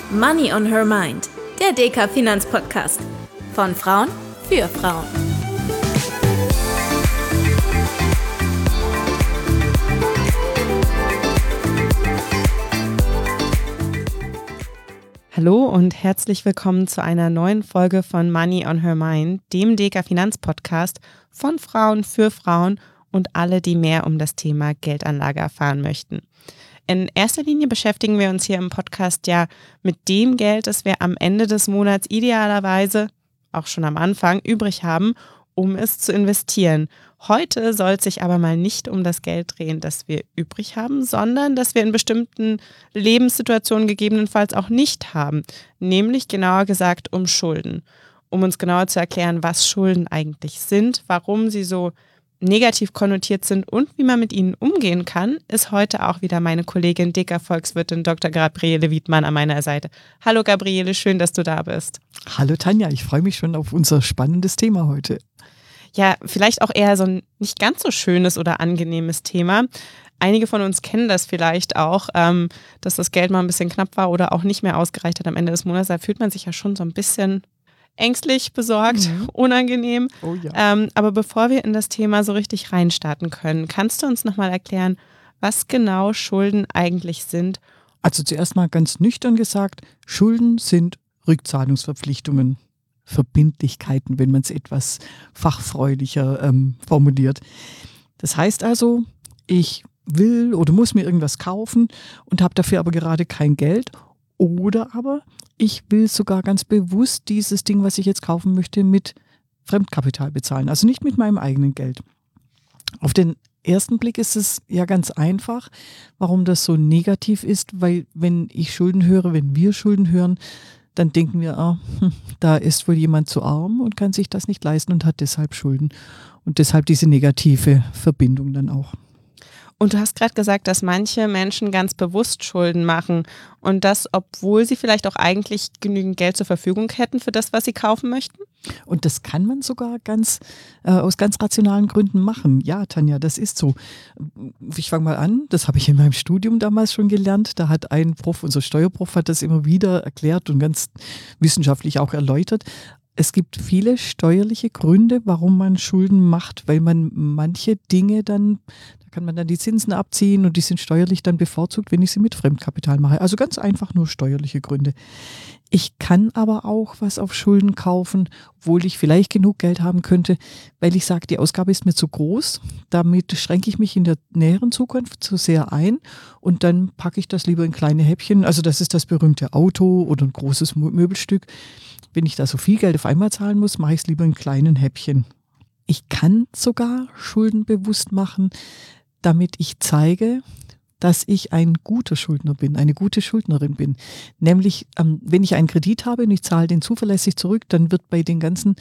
Money on Her Mind, der DK Finanzpodcast. Von Frauen für Frauen. Hallo und herzlich willkommen zu einer neuen Folge von Money on Her Mind, dem DK Finanzpodcast von Frauen für Frauen und alle, die mehr um das Thema Geldanlage erfahren möchten. In erster Linie beschäftigen wir uns hier im Podcast ja mit dem Geld, das wir am Ende des Monats idealerweise, auch schon am Anfang, übrig haben, um es zu investieren. Heute soll es sich aber mal nicht um das Geld drehen, das wir übrig haben, sondern das wir in bestimmten Lebenssituationen gegebenenfalls auch nicht haben. Nämlich genauer gesagt um Schulden. Um uns genauer zu erklären, was Schulden eigentlich sind, warum sie so negativ konnotiert sind und wie man mit ihnen umgehen kann, ist heute auch wieder meine Kollegin DK-Volkswirtin Dr. Gabriele Wiedmann an meiner Seite. Hallo Gabriele, schön, dass du da bist. Hallo Tanja, ich freue mich schon auf unser spannendes Thema heute. Ja, vielleicht auch eher so ein nicht ganz so schönes oder angenehmes Thema. Einige von uns kennen das vielleicht auch, dass das Geld mal ein bisschen knapp war oder auch nicht mehr ausgereicht hat am Ende des Monats. Da fühlt man sich ja schon so ein bisschen ängstlich, besorgt, unangenehm. Oh ja. Aber bevor wir in das Thema so richtig reinstarten können, kannst du uns nochmal erklären, was genau Schulden eigentlich sind? Also zuerst mal ganz nüchtern gesagt, Schulden sind Rückzahlungsverpflichtungen, Verbindlichkeiten, wenn man es etwas fachfreudiger formuliert. Das heißt also, ich will oder muss mir irgendwas kaufen und habe dafür aber gerade kein Geld. Oder aber ich will sogar ganz bewusst dieses Ding, was ich jetzt kaufen möchte, mit Fremdkapital bezahlen. Also nicht mit meinem eigenen Geld. Auf den ersten Blick ist es ja ganz einfach, warum das so negativ ist, weil wenn ich Schulden höre, wenn wir Schulden hören, dann denken wir, da ist wohl jemand zu arm und kann sich das nicht leisten und hat deshalb Schulden. Und deshalb diese negative Verbindung dann auch. Und du hast gerade gesagt, dass manche Menschen ganz bewusst Schulden machen und das, obwohl sie vielleicht auch eigentlich genügend Geld zur Verfügung hätten für das, was sie kaufen möchten? Und das kann man sogar aus ganz rationalen Gründen machen. Ja, Tanja, das ist so. Ich fange mal an, das habe ich in meinem Studium damals schon gelernt. Da hat ein Prof, unser Steuerprof, hat das immer wieder erklärt und ganz wissenschaftlich auch erläutert. Es gibt viele steuerliche Gründe, warum man Schulden macht, weil man manche Dinge dann, da kann man dann die Zinsen abziehen und die sind steuerlich dann bevorzugt, wenn ich sie mit Fremdkapital mache. Also ganz einfach nur steuerliche Gründe. Ich kann aber auch was auf Schulden kaufen, obwohl ich vielleicht genug Geld haben könnte, weil ich sage, die Ausgabe ist mir zu groß. Damit schränke ich mich in der näheren Zukunft zu sehr ein und dann packe ich das lieber in kleine Häppchen. Also das ist das berühmte Auto oder ein großes Möbelstück. Wenn ich da so viel Geld auf einmal zahlen muss, mache ich es lieber in kleinen Häppchen. Ich kann sogar Schulden bewusst machen, damit ich zeige, dass ich ein guter Schuldner bin, eine gute Schuldnerin bin. Nämlich, wenn ich einen Kredit habe und ich zahle den zuverlässig zurück, dann wird bei den ganzen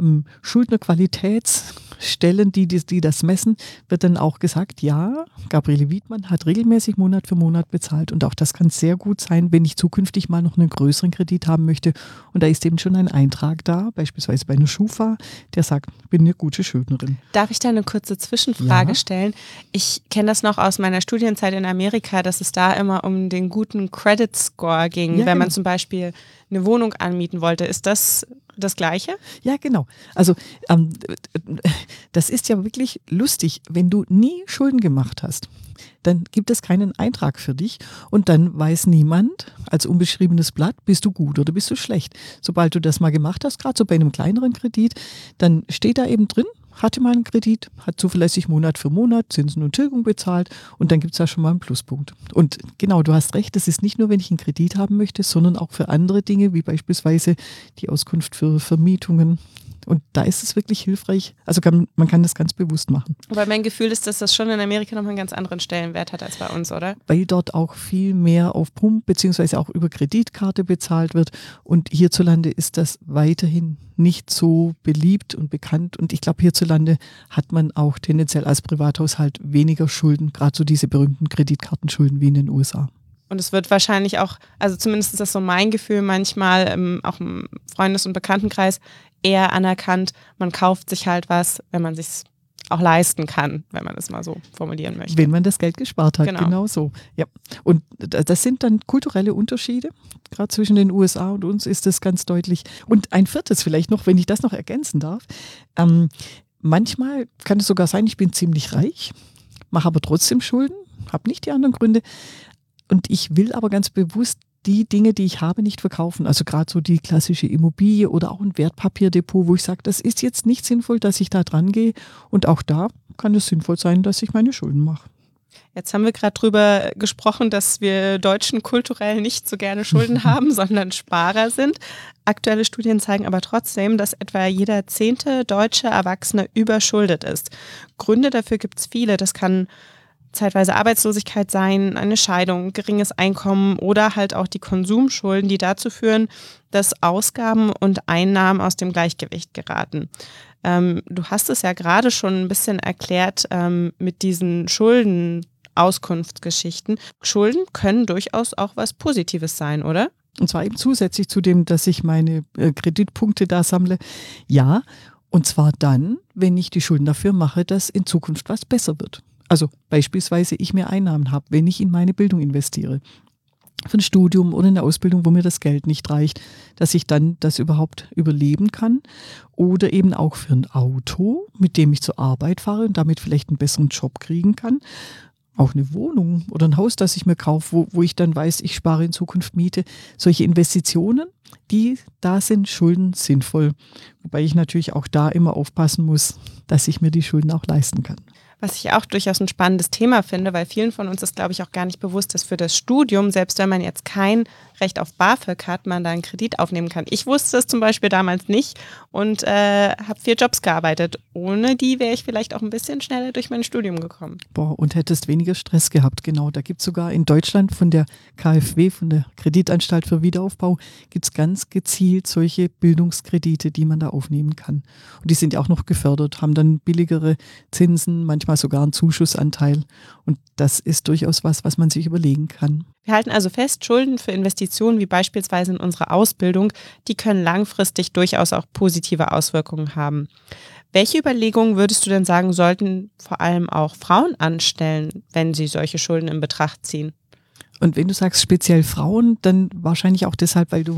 Schuldnerqualitätsstellen, die das messen, wird dann auch gesagt, ja, Gabriele Wiedmann hat regelmäßig Monat für Monat bezahlt. Und auch das kann sehr gut sein, wenn ich zukünftig mal noch einen größeren Kredit haben möchte. Und da ist eben schon ein Eintrag da, beispielsweise bei einer Schufa, der sagt, ich bin eine gute Schuldnerin. Darf ich da eine kurze Zwischenfrage stellen? Ich kenne das noch aus meiner Studienzeit in Amerika, dass es da immer um den guten Credit Score ging, wenn man zum Beispiel eine Wohnung anmieten wollte. Ist das das Gleiche? Ja, genau. Also das ist ja wirklich lustig. Wenn du nie Schulden gemacht hast, dann gibt es keinen Eintrag für dich und dann weiß niemand als unbeschriebenes Blatt, bist du gut oder bist du schlecht. Sobald du das mal gemacht hast, gerade so bei einem kleineren Kredit, dann steht da eben drin, hatte mal einen Kredit, hat zuverlässig Monat für Monat Zinsen und Tilgung bezahlt und dann gibt es da schon mal einen Pluspunkt. Und genau, du hast recht, das ist nicht nur, wenn ich einen Kredit haben möchte, sondern auch für andere Dinge, wie beispielsweise die Auskunft für Vermietungen. Und da ist es wirklich hilfreich. Also man kann das ganz bewusst machen. Aber mein Gefühl ist, dass das schon in Amerika nochmal einen ganz anderen Stellenwert hat als bei uns, oder? Weil dort auch viel mehr auf Pump bzw. auch über Kreditkarte bezahlt wird. Und hierzulande ist das weiterhin nicht so beliebt und bekannt. Und ich glaube, hierzulande hat man auch tendenziell als Privathaushalt weniger Schulden, gerade so diese berühmten Kreditkartenschulden wie in den USA. Und es wird wahrscheinlich auch, also zumindest ist das so mein Gefühl manchmal, auch im Freundes- und Bekanntenkreis, eher anerkannt, man kauft sich halt was, wenn man sich auch leisten kann, wenn man das mal so formulieren möchte. Wenn man das Geld gespart hat, Genau so. Ja. Und das sind dann kulturelle Unterschiede. Gerade zwischen den USA und uns ist das ganz deutlich. Und ein viertes vielleicht noch, wenn ich das noch ergänzen darf. Manchmal kann es sogar sein, ich bin ziemlich reich, mache aber trotzdem Schulden, habe nicht die anderen Gründe. Und ich will aber ganz bewusst die Dinge, die ich habe, nicht verkaufen. Also gerade so die klassische Immobilie oder auch ein Wertpapierdepot, wo ich sage, das ist jetzt nicht sinnvoll, dass ich da dran gehe. Und auch da kann es sinnvoll sein, dass ich meine Schulden mache. Jetzt haben wir gerade drüber gesprochen, dass wir Deutschen kulturell nicht so gerne Schulden haben, sondern Sparer sind. Aktuelle Studien zeigen aber trotzdem, dass etwa jeder 10. deutsche Erwachsene überschuldet ist. Gründe dafür gibt es viele. Das kann zeitweise Arbeitslosigkeit sein, eine Scheidung, geringes Einkommen oder halt auch die Konsumschulden, die dazu führen, dass Ausgaben und Einnahmen aus dem Gleichgewicht geraten. Du hast es ja gerade schon ein bisschen erklärt mit diesen Schuldenauskunftsgeschichten. Schulden können durchaus auch was Positives sein, oder? Und zwar eben zusätzlich zu dem, dass ich meine Kreditpunkte da sammle. Ja, und zwar dann, wenn ich die Schulden dafür mache, dass in Zukunft was besser wird. Also beispielsweise ich mehr Einnahmen habe, wenn ich in meine Bildung investiere. Für ein Studium oder eine Ausbildung, wo mir das Geld nicht reicht, dass ich dann das überhaupt überleben kann. Oder eben auch für ein Auto, mit dem ich zur Arbeit fahre und damit vielleicht einen besseren Job kriegen kann. Auch eine Wohnung oder ein Haus, das ich mir kaufe, wo ich dann weiß, ich spare in Zukunft Miete. Solche Investitionen, da sind Schulden sinnvoll. Wobei ich natürlich auch da immer aufpassen muss, dass ich mir die Schulden auch leisten kann. Was ich auch durchaus ein spannendes Thema finde, weil vielen von uns ist, glaube ich, auch gar nicht bewusst, dass für das Studium, selbst wenn man jetzt kein Recht auf BAföG hat, man da einen Kredit aufnehmen kann. Ich wusste es zum Beispiel damals nicht und habe 4 Jobs gearbeitet. Ohne die wäre ich vielleicht auch ein bisschen schneller durch mein Studium gekommen. Und hättest weniger Stress gehabt, genau. Da gibt es sogar in Deutschland von der KfW, von der Kreditanstalt für Wiederaufbau, gibt es ganz gezielt solche Bildungskredite, die man da aufnehmen kann. Und die sind ja auch noch gefördert, haben dann billigere Zinsen, manchmal sogar einen Zuschussanteil. Und das ist durchaus was man sich überlegen kann. Wir halten also fest, Schulden für Investitionen wie beispielsweise in unsere Ausbildung, die können langfristig durchaus auch positive Auswirkungen haben. Welche Überlegungen würdest du denn sagen, sollten vor allem auch Frauen anstellen, wenn sie solche Schulden in Betracht ziehen? Und wenn du sagst speziell Frauen, dann wahrscheinlich auch deshalb, weil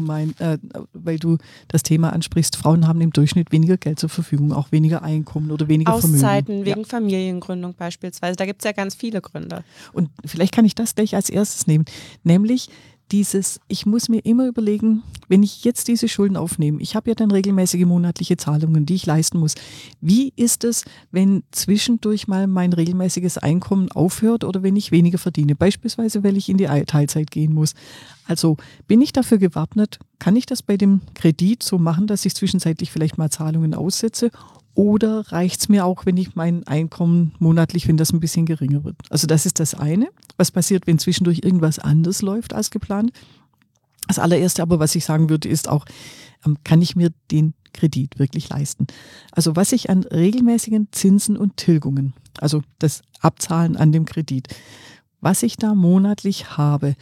du das Thema ansprichst, Frauen haben im Durchschnitt weniger Geld zur Verfügung, auch weniger Einkommen oder weniger Vermögen. Auszeiten wegen Familiengründung beispielsweise, da gibt es ja ganz viele Gründe. Und vielleicht kann ich das gleich als erstes nehmen, nämlich ich muss mir immer überlegen, wenn ich jetzt diese Schulden aufnehme, ich habe ja dann regelmäßige monatliche Zahlungen, die ich leisten muss. Wie ist es, wenn zwischendurch mal mein regelmäßiges Einkommen aufhört oder wenn ich weniger verdiene? Beispielsweise, weil ich in die Teilzeit gehen muss. Also bin ich dafür gewappnet? Kann ich das bei dem Kredit so machen, dass ich zwischenzeitlich vielleicht mal Zahlungen aussetze? Oder reicht es mir auch, wenn ich mein Einkommen monatlich, wenn das ein bisschen geringer wird? Also das ist das eine. Was passiert, wenn zwischendurch irgendwas anders läuft als geplant? Das allererste aber, was ich sagen würde, ist auch, kann ich mir den Kredit wirklich leisten? Also was ich an regelmäßigen Zinsen und Tilgungen, also das Abzahlen an dem Kredit, was ich da monatlich habe,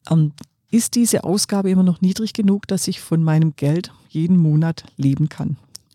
ist diese Ausgabe immer noch niedrig genug, dass ich von meinem Geld jeden Monat leben kann?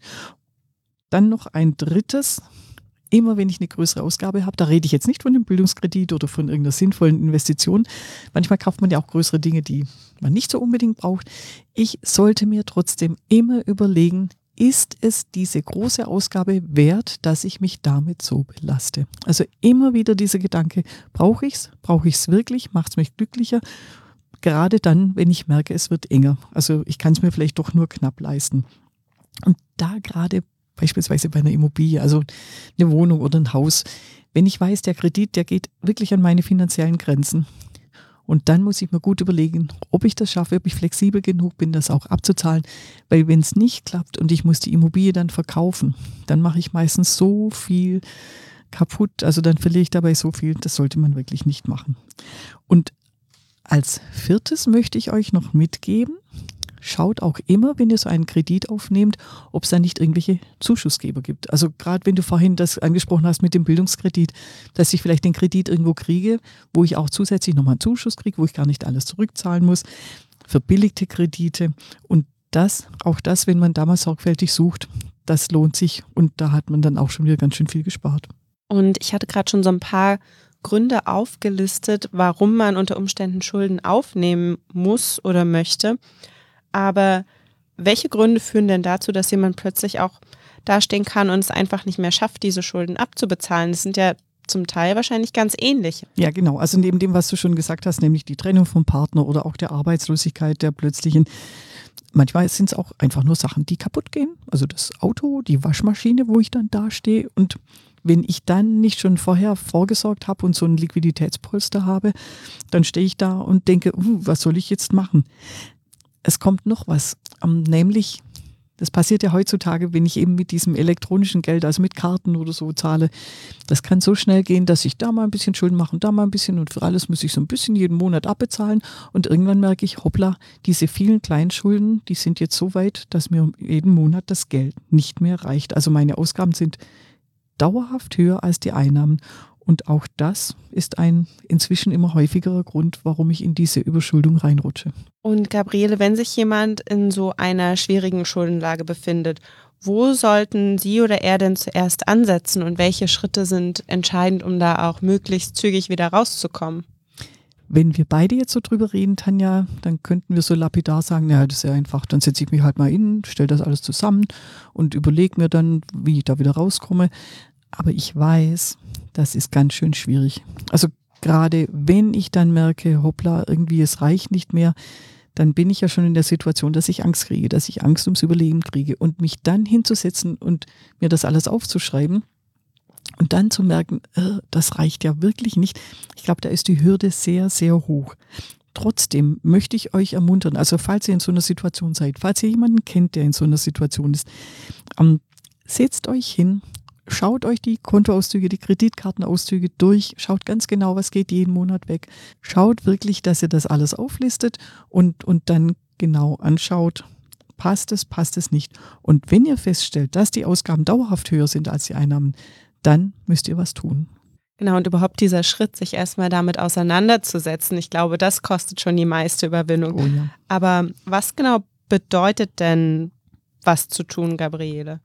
Dann noch ein drittes, immer wenn ich eine größere Ausgabe habe, da rede ich jetzt nicht von einem Bildungskredit oder von irgendeiner sinnvollen Investition. Manchmal kauft man ja auch größere Dinge, die man nicht so unbedingt braucht. Ich sollte mir trotzdem immer überlegen, ist es diese große Ausgabe wert, dass ich mich damit so belaste? Also immer wieder dieser Gedanke, brauche ich es? Brauche ich es wirklich? Macht es mich glücklicher? Gerade dann, wenn ich merke, es wird enger. Also ich kann es mir vielleicht doch nur knapp leisten. Und da gerade beispielsweise bei einer Immobilie, also eine Wohnung oder ein Haus, wenn ich weiß, der Kredit, der geht wirklich an meine finanziellen Grenzen. Und dann muss ich mir gut überlegen, ob ich das schaffe, ob ich flexibel genug bin, das auch abzuzahlen. Weil wenn es nicht klappt und ich muss die Immobilie dann verkaufen, dann mache ich meistens so viel kaputt. Also dann verliere ich dabei so viel, das sollte man wirklich nicht machen. Und als viertes möchte ich euch noch mitgeben, schaut auch immer, wenn ihr so einen Kredit aufnehmt, ob es da nicht irgendwelche Zuschussgeber gibt. Also gerade wenn du vorhin das angesprochen hast mit dem Bildungskredit, dass ich vielleicht den Kredit irgendwo kriege, wo ich auch zusätzlich nochmal einen Zuschuss kriege, wo ich gar nicht alles zurückzahlen muss, verbilligte Kredite und auch das, wenn man da mal sorgfältig sucht, das lohnt sich und da hat man dann auch schon wieder ganz schön viel gespart. Und ich hatte gerade schon so ein paar Gründe aufgelistet, warum man unter Umständen Schulden aufnehmen muss oder möchte. Aber welche Gründe führen denn dazu, dass jemand plötzlich auch dastehen kann und es einfach nicht mehr schafft, diese Schulden abzubezahlen? Das sind ja zum Teil wahrscheinlich ganz ähnliche. Ja, genau. Also neben dem, was du schon gesagt hast, nämlich die Trennung vom Partner oder auch der Arbeitslosigkeit, der plötzlichen. Manchmal sind es auch einfach nur Sachen, die kaputt gehen. Also das Auto, die Waschmaschine, wo ich dann dastehe. Und wenn ich dann nicht schon vorher vorgesorgt habe und so ein Liquiditätspolster habe, dann stehe ich da und denke, was soll ich jetzt machen? Es kommt noch was, nämlich, das passiert ja heutzutage, wenn ich eben mit diesem elektronischen Geld, also mit Karten oder so zahle, das kann so schnell gehen, dass ich da mal ein bisschen Schulden mache und da mal ein bisschen und für alles muss ich so ein bisschen jeden Monat abbezahlen und irgendwann merke ich, hoppla, diese vielen kleinen Schulden, die sind jetzt so weit, dass mir jeden Monat das Geld nicht mehr reicht. Also meine Ausgaben sind dauerhaft höher als die Einnahmen. Und auch das ist ein inzwischen immer häufigerer Grund, warum ich in diese Überschuldung reinrutsche. Und Gabriele, wenn sich jemand in so einer schwierigen Schuldenlage befindet, wo sollten sie oder er denn zuerst ansetzen und welche Schritte sind entscheidend, um da auch möglichst zügig wieder rauszukommen? Wenn wir beide jetzt so drüber reden, Tanja, dann könnten wir so lapidar sagen, ja, das ist ja einfach, dann setze ich mich halt mal hin, stelle das alles zusammen und überlege mir dann, wie ich da wieder rauskomme. Aber ich weiß, das ist ganz schön schwierig. Also gerade wenn ich dann merke, hoppla, irgendwie es reicht nicht mehr, dann bin ich ja schon in der Situation, dass ich Angst kriege, dass ich Angst ums Überleben kriege und mich dann hinzusetzen und mir das alles aufzuschreiben und dann zu merken, das reicht ja wirklich nicht. Ich glaube, da ist die Hürde sehr, sehr hoch. Trotzdem möchte ich euch ermuntern, also falls ihr in so einer Situation seid, falls ihr jemanden kennt, der in so einer Situation ist, setzt euch hin, schaut euch die Kontoauszüge, die Kreditkartenauszüge durch, schaut ganz genau, was geht jeden Monat weg. Schaut wirklich, dass ihr das alles auflistet und dann genau anschaut, passt es nicht. Und wenn ihr feststellt, dass die Ausgaben dauerhaft höher sind als die Einnahmen, dann müsst ihr was tun. Genau, und überhaupt dieser Schritt, sich erstmal damit auseinanderzusetzen, ich glaube, das kostet schon die meiste Überwindung. Oh ja. Aber was genau bedeutet denn, was zu tun, Gabriele?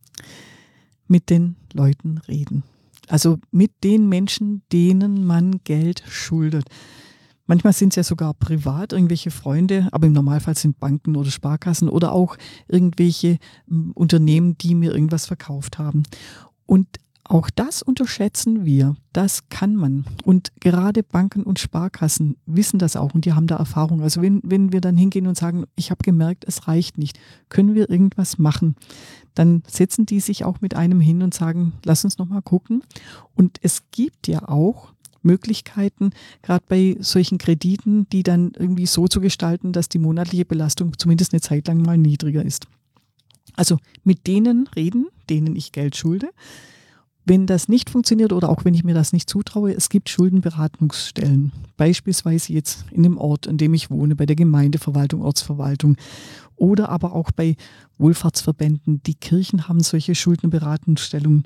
Mit den Leuten reden. Also mit den Menschen, denen man Geld schuldet. Manchmal sind es ja sogar privat irgendwelche Freunde, aber im Normalfall sind Banken oder Sparkassen oder auch irgendwelche Unternehmen, die mir irgendwas verkauft haben. Und auch das unterschätzen wir, das kann man. Und gerade Banken und Sparkassen wissen das auch und die haben da Erfahrung. Also wenn wir dann hingehen und sagen, ich habe gemerkt, es reicht nicht, können wir irgendwas machen, dann setzen die sich auch mit einem hin und sagen, lass uns nochmal gucken. Und es gibt ja auch Möglichkeiten, gerade bei solchen Krediten, die dann irgendwie so zu gestalten, dass die monatliche Belastung zumindest eine Zeit lang mal niedriger ist. Also mit denen reden, denen ich Geld schulde. Wenn das nicht funktioniert oder auch wenn ich mir das nicht zutraue, es gibt Schuldenberatungsstellen. Beispielsweise jetzt in dem Ort, an dem ich wohne, bei der Gemeindeverwaltung, Ortsverwaltung oder aber auch bei Wohlfahrtsverbänden. Die Kirchen haben solche Schuldnerberatungsstellen.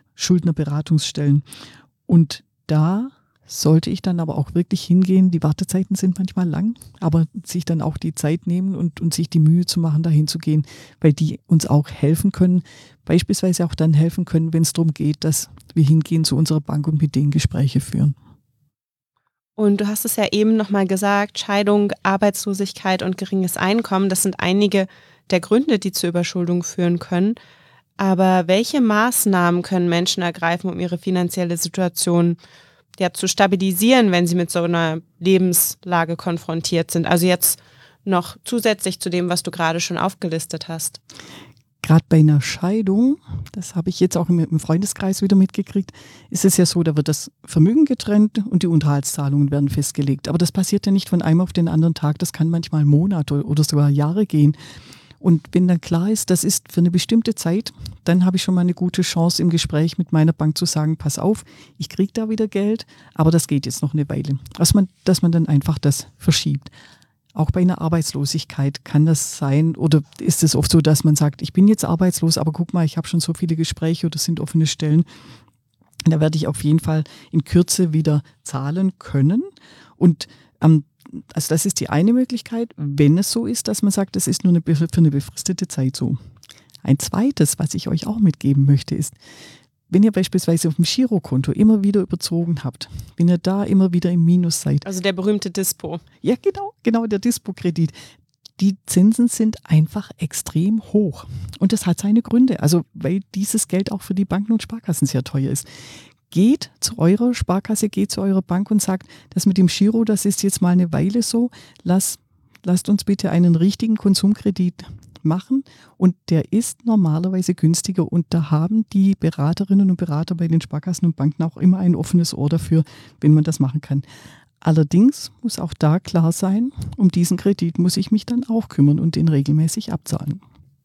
Und da sollte ich dann aber auch wirklich hingehen. Die Wartezeiten sind manchmal lang, aber sich dann auch die Zeit nehmen und sich die Mühe zu machen, da hinzugehen, weil die uns auch helfen können, beispielsweise auch dann helfen können, wenn es darum geht, dass wir hingehen zu unserer Bank und mit denen Gespräche führen. Und du hast es ja eben nochmal gesagt, Scheidung, Arbeitslosigkeit und geringes Einkommen, das sind einige der Gründe, die zur Überschuldung führen können. Aber welche Maßnahmen können Menschen ergreifen, um ihre finanzielle Situation zu stabilisieren, wenn sie mit so einer Lebenslage konfrontiert sind? Also jetzt noch zusätzlich zu dem, was du gerade schon aufgelistet hast. Gerade bei einer Scheidung, das habe ich jetzt auch im Freundeskreis wieder mitgekriegt, ist es ja so, da wird das Vermögen getrennt und die Unterhaltszahlungen werden festgelegt. Aber das passiert ja nicht von einem auf den anderen Tag, das kann manchmal Monate oder sogar Jahre gehen. Und wenn dann klar ist, das ist für eine bestimmte Zeit, dann habe ich schon mal eine gute Chance im Gespräch mit meiner Bank zu sagen, pass auf, ich kriege da wieder Geld, aber das geht jetzt noch eine Weile. Dass man dann einfach das verschiebt. Auch bei einer Arbeitslosigkeit kann das sein oder ist es oft so, dass man sagt, ich bin jetzt arbeitslos, aber guck mal, ich habe schon so viele Gespräche oder es sind offene Stellen. Da werde ich auf jeden Fall in Kürze wieder zahlen können. Und also das ist die eine Möglichkeit, wenn es so ist, dass man sagt, es ist nur für eine befristete Zeit so. Ein zweites, was ich euch auch mitgeben möchte, ist, wenn ihr beispielsweise auf dem Girokonto immer wieder überzogen habt, wenn ihr da immer wieder im Minus seid. Also der berühmte Dispo. Ja, genau, der Dispo-Kredit. Die Zinsen sind einfach extrem hoch. Und das hat seine Gründe, also weil dieses Geld auch für die Banken und Sparkassen sehr teuer ist. Geht zu eurer Sparkasse, geht zu eurer Bank und sagt, das mit dem Giro, das ist jetzt mal eine Weile so, lasst uns bitte einen richtigen Konsumkredit machen und der ist normalerweise günstiger und da haben die Beraterinnen und Berater bei den Sparkassen und Banken auch immer ein offenes Ohr dafür, wenn man das machen kann. Allerdings muss auch da klar sein, um diesen Kredit muss ich mich dann auch kümmern und den regelmäßig abzahlen.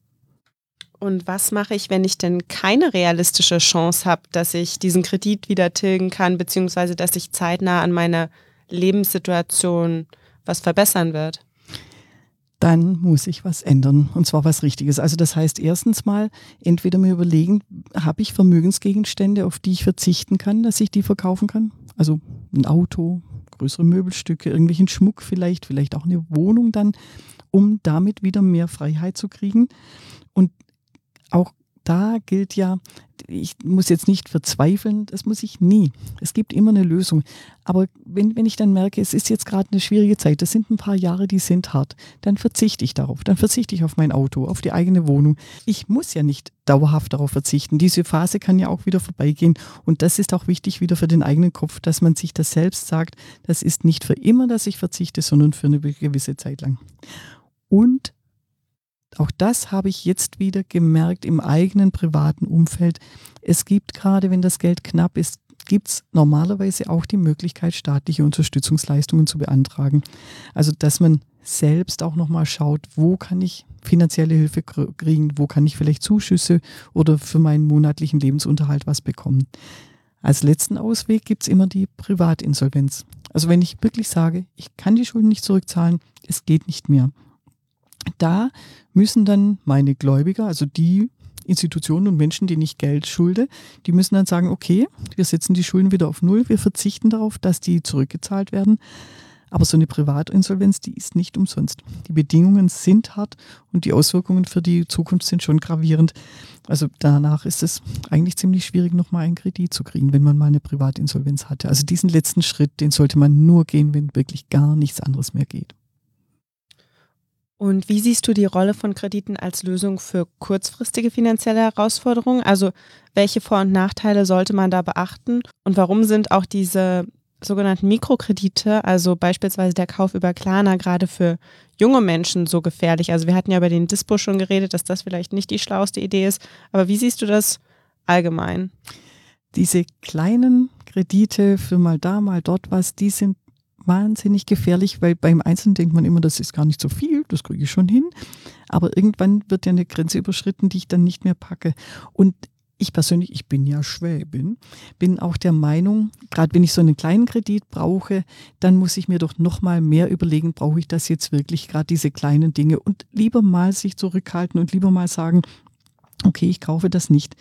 Und was mache ich, wenn ich denn keine realistische Chance habe, dass ich diesen Kredit wieder tilgen kann, beziehungsweise dass sich zeitnah an meiner Lebenssituation was verbessern wird? Dann muss ich was ändern und zwar was Richtiges. Also das heißt erstens mal, entweder mir überlegen, habe ich Vermögensgegenstände, auf die ich verzichten kann, dass ich die verkaufen kann? Also ein Auto, größere Möbelstücke, irgendwelchen Schmuck vielleicht auch eine Wohnung dann, um damit wieder mehr Freiheit zu kriegen. Und auch da gilt ja, ich muss jetzt nicht verzweifeln, das muss ich nie. Es gibt immer eine Lösung. Aber wenn ich dann merke, es ist jetzt gerade eine schwierige Zeit, das sind ein paar Jahre, die sind hart, dann verzichte ich darauf. Dann verzichte ich auf mein Auto, auf die eigene Wohnung. Ich muss ja nicht dauerhaft darauf verzichten. Diese Phase kann ja auch wieder vorbeigehen. Und das ist auch wichtig wieder für den eigenen Kopf, dass man sich das selbst sagt, das ist nicht für immer, dass ich verzichte, sondern für eine gewisse Zeit lang. Und auch das habe ich jetzt wieder gemerkt im eigenen privaten Umfeld. Es gibt gerade, wenn das Geld knapp ist, gibt es normalerweise auch die Möglichkeit, staatliche Unterstützungsleistungen zu beantragen. Also, dass man selbst auch nochmal schaut, wo kann ich finanzielle Hilfe kriegen, wo kann ich vielleicht Zuschüsse oder für meinen monatlichen Lebensunterhalt was bekommen. Als letzten Ausweg gibt es immer die Privatinsolvenz. Also wenn ich wirklich sage, ich kann die Schulden nicht zurückzahlen, es geht nicht mehr. Da müssen dann meine Gläubiger, also die Institutionen und Menschen, denen ich Geld schulde, die müssen dann sagen, okay, wir setzen die Schulden wieder auf Null, wir verzichten darauf, dass die zurückgezahlt werden. Aber so eine Privatinsolvenz, die ist nicht umsonst. Die Bedingungen sind hart und die Auswirkungen für die Zukunft sind schon gravierend. Also danach ist es eigentlich ziemlich schwierig, nochmal einen Kredit zu kriegen, wenn man mal eine Privatinsolvenz hatte. Also diesen letzten Schritt, den sollte man nur gehen, wenn wirklich gar nichts anderes mehr geht. Und wie siehst du die Rolle von Krediten als Lösung für kurzfristige finanzielle Herausforderungen? Also welche Vor- und Nachteile sollte man da beachten? Und warum sind auch diese sogenannten Mikrokredite, also beispielsweise der Kauf über Klarna, gerade für junge Menschen so gefährlich? Also wir hatten ja über den Dispo schon geredet, dass das vielleicht nicht die schlauste Idee ist. Aber wie siehst du das allgemein? Diese kleinen Kredite für mal da, mal dort was, die sind wahnsinnig gefährlich, weil beim Einzelnen denkt man immer, das ist gar nicht so viel, das kriege ich schon hin. Aber irgendwann wird ja eine Grenze überschritten, die ich dann nicht mehr packe. Und ich persönlich, ich bin ja Schwäbin, bin auch der Meinung, gerade wenn ich so einen kleinen Kredit brauche, dann muss ich mir doch noch mal mehr überlegen, brauche ich das jetzt wirklich, gerade diese kleinen Dinge, und lieber mal sich zurückhalten und lieber mal sagen, okay, ich kaufe das nicht.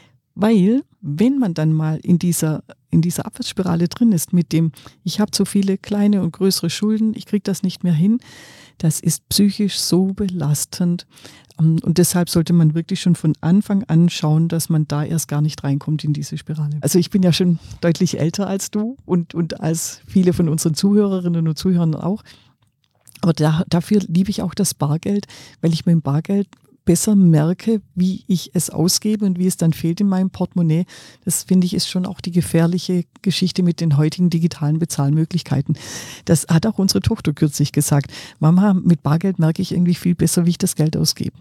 Weil, wenn man dann mal in dieser Abwärtsspirale drin ist mit dem, ich habe zu viele kleine und größere Schulden, ich kriege das nicht mehr hin, das ist psychisch so belastend. Und deshalb sollte man wirklich schon von Anfang an schauen, dass man da erst gar nicht reinkommt in diese Spirale. Also ich bin ja schon deutlich älter als du und als viele von unseren Zuhörerinnen und Zuhörern auch. Aber dafür liebe ich auch das Bargeld, weil ich mit dem Bargeld besser merke, wie ich es ausgebe und wie es dann fehlt in meinem Portemonnaie. Das finde ich ist schon auch die gefährliche Geschichte mit den heutigen digitalen Bezahlmöglichkeiten. Das hat auch unsere Tochter kürzlich gesagt. Mama, mit Bargeld merke ich irgendwie viel besser, wie ich das Geld ausgebe.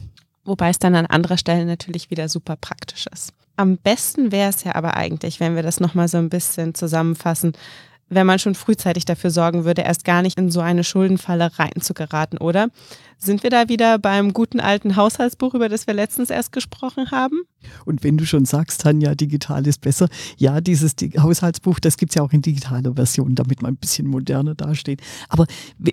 Wobei es dann an anderer Stelle natürlich wieder super praktisch ist. Am besten wäre es ja aber eigentlich, wenn wir das nochmal so ein bisschen zusammenfassen, wenn man schon frühzeitig dafür sorgen würde, erst gar nicht in so eine Schuldenfalle reinzugeraten, oder? Sind wir da wieder beim guten alten Haushaltsbuch, über das wir letztens erst gesprochen haben? Und wenn du schon sagst, Tanja, digital ist besser, ja, dieses Haushaltsbuch, das gibt es ja auch in digitaler Version, damit man ein bisschen moderner dasteht. Aber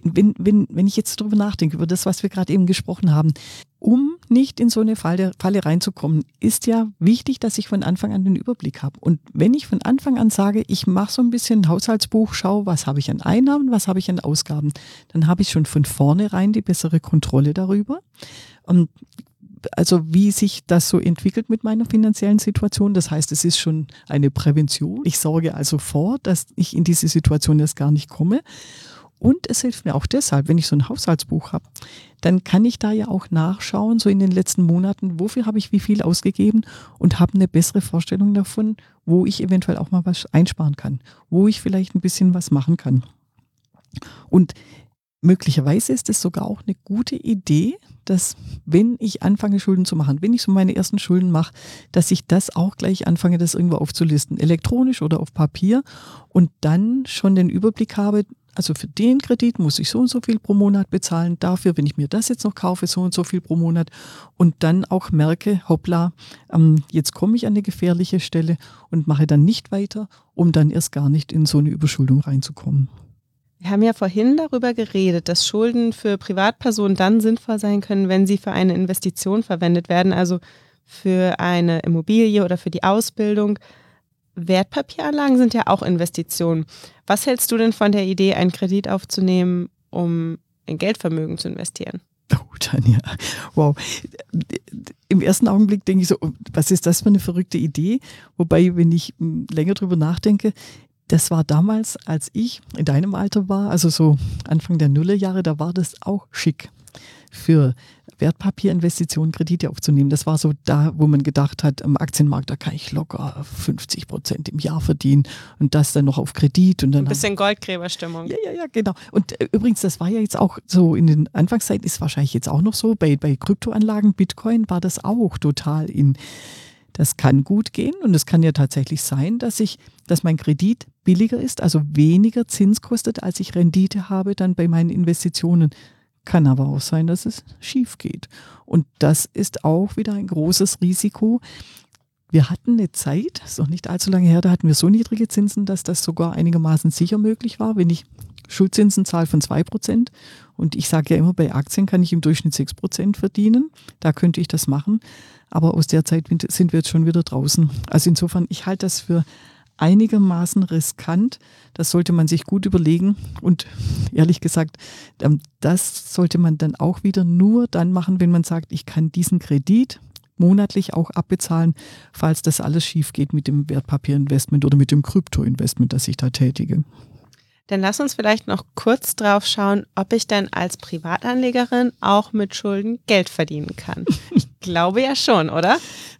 wenn ich jetzt darüber nachdenke, über das, was wir gerade eben gesprochen haben, um nicht in so eine Falle reinzukommen, ist ja wichtig, dass ich von Anfang an den Überblick habe. Und wenn ich von Anfang an sage, ich mache so ein bisschen ein Haushaltsbuch, schaue, was habe ich an Einnahmen, was habe ich an Ausgaben, dann habe ich schon von vornherein die bessere Kontrolle darüber. Und also wie sich das so entwickelt mit meiner finanziellen Situation. Das heißt, es ist schon eine Prävention. Ich sorge also vor, dass ich in diese Situation erst gar nicht komme. Und es hilft mir auch deshalb, wenn ich so ein Haushaltsbuch habe, dann kann ich da ja auch nachschauen, so in den letzten Monaten, wofür habe ich wie viel ausgegeben und habe eine bessere Vorstellung davon, wo ich eventuell auch mal was einsparen kann, wo ich vielleicht ein bisschen was machen kann. Und möglicherweise ist es sogar auch eine gute Idee, dass wenn ich anfange, Schulden zu machen, wenn ich so meine ersten Schulden mache, dass ich das auch gleich anfange, das irgendwo aufzulisten, elektronisch oder auf Papier und dann schon den Überblick habe, also für den Kredit muss ich so und so viel pro Monat bezahlen, dafür, wenn ich mir das jetzt noch kaufe, so und so viel pro Monat und dann auch merke, hoppla, jetzt komme ich an eine gefährliche Stelle und mache dann nicht weiter, um dann erst gar nicht in so eine Überschuldung reinzukommen. Wir haben ja vorhin darüber geredet, dass Schulden für Privatpersonen dann sinnvoll sein können, wenn sie für eine Investition verwendet werden, also für eine Immobilie oder für die Ausbildung. Wertpapieranlagen sind ja auch Investitionen. Was hältst du denn von der Idee, einen Kredit aufzunehmen, um in Geldvermögen zu investieren? Oh, Tanja, wow. Im ersten Augenblick denke ich so, was ist das für eine verrückte Idee? Wobei, wenn ich länger drüber nachdenke, das war damals, als ich in deinem Alter war, also so Anfang der Nullerjahre, da war das auch schick, für Wertpapierinvestitionen Kredite aufzunehmen. Das war so da, wo man gedacht hat, am Aktienmarkt, da kann ich locker 50% im Jahr verdienen und das dann noch auf Kredit. Und dann ein bisschen Goldgräberstimmung. Ja, genau. Und übrigens, das war ja jetzt auch so in den Anfangszeiten, ist wahrscheinlich jetzt auch noch so, bei Kryptoanlagen, Bitcoin war das auch total in. Das kann gut gehen und es kann ja tatsächlich sein, dass mein Kredit billiger ist, also weniger Zins kostet, als ich Rendite habe dann bei meinen Investitionen. Kann aber auch sein, dass es schief geht. Und das ist auch wieder ein großes Risiko. Wir hatten eine Zeit, das ist noch nicht allzu lange her, da hatten wir so niedrige Zinsen, dass das sogar einigermaßen sicher möglich war, wenn ich Schuldzinsen zahle von 2%. Und ich sage ja immer, bei Aktien kann ich im Durchschnitt 6% verdienen. Da könnte ich das machen. Aber aus der Zeit sind wir jetzt schon wieder draußen. Also insofern, ich halte das für einigermaßen riskant. Das sollte man sich gut überlegen. Und ehrlich gesagt, das sollte man dann auch wieder nur dann machen, wenn man sagt, ich kann diesen Kredit monatlich auch abbezahlen, falls das alles schief geht mit dem Wertpapierinvestment oder mit dem Kryptoinvestment, das ich da tätige. Dann lass uns vielleicht noch kurz drauf schauen, ob ich dann als Privatanlegerin auch mit Schulden Geld verdienen kann. Ich glaube ja schon, oder?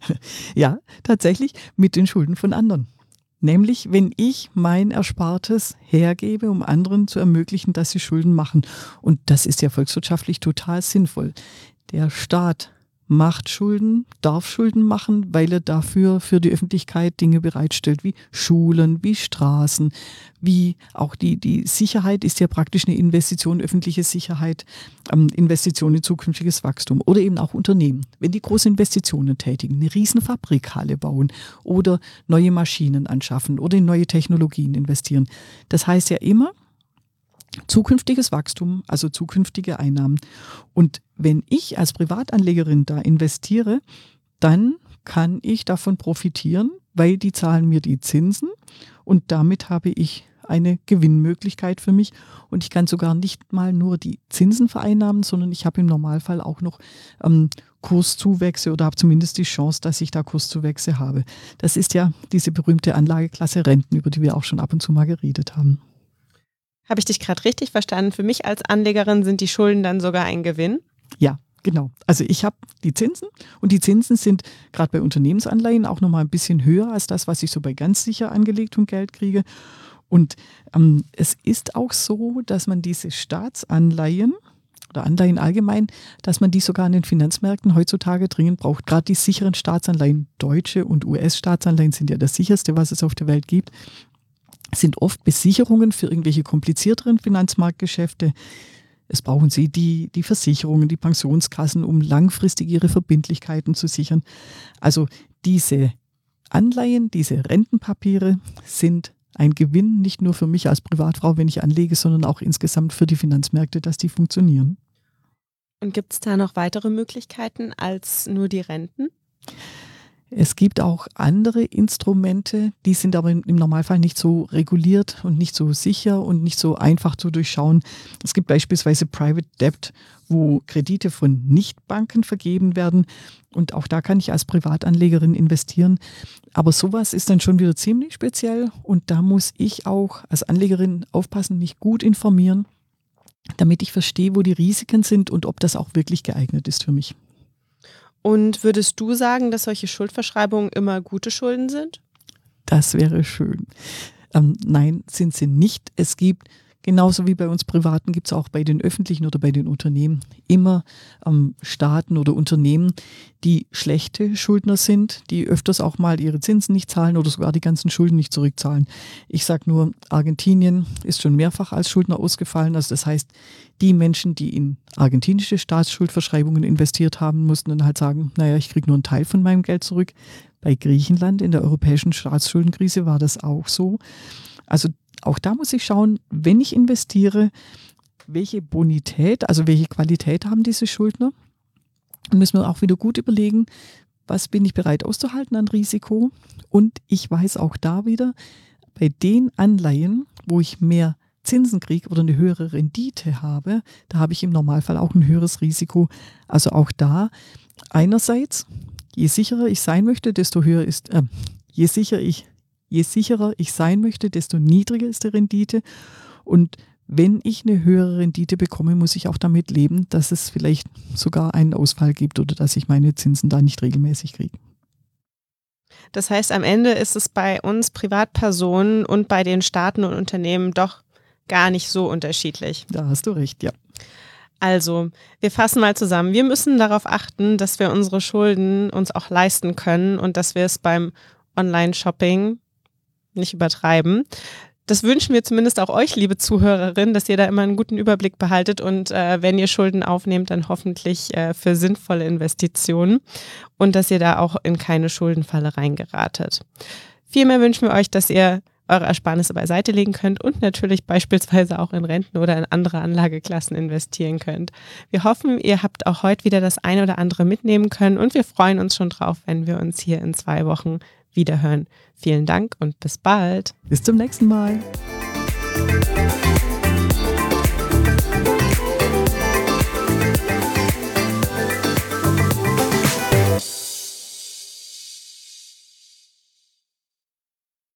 Ja, tatsächlich mit den Schulden von anderen. Nämlich, wenn ich mein Erspartes hergebe, um anderen zu ermöglichen, dass sie Schulden machen. Und das ist ja volkswirtschaftlich total sinnvoll. Der Staat macht Schulden, darf Schulden machen, weil er dafür für die Öffentlichkeit Dinge bereitstellt, wie Schulen, wie Straßen, wie auch die Sicherheit ist ja praktisch eine Investition, öffentliche Sicherheit, Investition in zukünftiges Wachstum oder eben auch Unternehmen. Wenn die große Investitionen tätigen, eine riesen Fabrikhalle bauen oder neue Maschinen anschaffen oder in neue Technologien investieren. Das heißt ja immer, zukünftiges Wachstum, also zukünftige Einnahmen. Und wenn ich als Privatanlegerin da investiere, dann kann ich davon profitieren, weil die zahlen mir die Zinsen und damit habe ich eine Gewinnmöglichkeit für mich und ich kann sogar nicht mal nur die Zinsen vereinnahmen, sondern ich habe im Normalfall auch noch Kurszuwächse oder habe zumindest die Chance, dass ich da Kurszuwächse habe. Das ist ja diese berühmte Anlageklasse Renten, über die wir auch schon ab und zu mal geredet haben. Habe ich dich gerade richtig verstanden? Für mich als Anlegerin sind die Schulden dann sogar ein Gewinn? Ja, genau. Also ich habe die Zinsen und die Zinsen sind gerade bei Unternehmensanleihen auch nochmal ein bisschen höher als das, was ich so bei ganz sicher angelegtem Geld kriege. Und es ist auch so, dass man diese Staatsanleihen oder Anleihen allgemein, dass man die sogar an den Finanzmärkten heutzutage dringend braucht. Gerade die sicheren Staatsanleihen, deutsche und US-Staatsanleihen sind ja das sicherste, was es auf der Welt gibt, sind oft Besicherungen für irgendwelche komplizierteren Finanzmarktgeschäfte. Es brauchen sie die Versicherungen, die Pensionskassen, um langfristig ihre Verbindlichkeiten zu sichern. Also diese Anleihen, diese Rentenpapiere sind ein Gewinn, nicht nur für mich als Privatfrau, wenn ich anlege, sondern auch insgesamt für die Finanzmärkte, dass die funktionieren. Und gibt es da noch weitere Möglichkeiten als nur die Renten? Es gibt auch andere Instrumente, die sind aber im Normalfall nicht so reguliert und nicht so sicher und nicht so einfach zu durchschauen. Es gibt beispielsweise Private Debt, wo Kredite von Nichtbanken vergeben werden. Und auch da kann ich als Privatanlegerin investieren. Aber sowas ist dann schon wieder ziemlich speziell. Und da muss ich auch als Anlegerin aufpassen, mich gut informieren, damit ich verstehe, wo die Risiken sind und ob das auch wirklich geeignet ist für mich. Und würdest du sagen, dass solche Schuldverschreibungen immer gute Schulden sind? Das wäre schön. Nein, sind sie nicht. Es gibt, genauso wie bei uns Privaten, gibt es auch bei den öffentlichen oder bei den Unternehmen immer Staaten oder Unternehmen, die schlechte Schuldner sind, die öfters auch mal ihre Zinsen nicht zahlen oder sogar die ganzen Schulden nicht zurückzahlen. Ich sage nur, Argentinien ist schon mehrfach als Schuldner ausgefallen. Also das heißt, die Menschen, die in argentinische Staatsschuldverschreibungen investiert haben, mussten dann halt sagen, naja, ich kriege nur einen Teil von meinem Geld zurück. Bei Griechenland in der europäischen Staatsschuldenkrise war das auch so. Also auch da muss ich schauen, wenn ich investiere, welche Bonität, also welche Qualität haben diese Schuldner? Und müssen wir auch wieder gut überlegen, was bin ich bereit auszuhalten an Risiko? Und ich weiß auch da wieder, bei den Anleihen, wo ich mehr Zinsen kriege oder eine höhere Rendite habe, da habe ich im Normalfall auch ein höheres Risiko. Also auch da einerseits, je sicherer ich sein möchte, desto höher ist, je sicherer ich sein möchte, desto niedriger ist die Rendite. Und wenn ich eine höhere Rendite bekomme, muss ich auch damit leben, dass es vielleicht sogar einen Ausfall gibt oder dass ich meine Zinsen da nicht regelmäßig kriege. Das heißt, am Ende ist es bei uns Privatpersonen und bei den Staaten und Unternehmen doch gar nicht so unterschiedlich. Da hast du recht, ja. Also, wir fassen mal zusammen. Wir müssen darauf achten, dass wir unsere Schulden uns auch leisten können und dass wir es beim Online-Shopping nicht übertreiben. Das wünschen wir zumindest auch euch, liebe Zuhörerinnen, dass ihr da immer einen guten Überblick behaltet und wenn ihr Schulden aufnehmt, dann hoffentlich für sinnvolle Investitionen und dass ihr da auch in keine Schuldenfalle reingeratet. Vielmehr wünschen wir euch, dass ihr eure Ersparnisse beiseite legen könnt und natürlich beispielsweise auch in Renten oder in andere Anlageklassen investieren könnt. Wir hoffen, ihr habt auch heute wieder das eine oder andere mitnehmen können und wir freuen uns schon drauf, wenn wir uns hier in 2 Wochen wiederhören. Vielen Dank und bis bald. Bis zum nächsten Mal.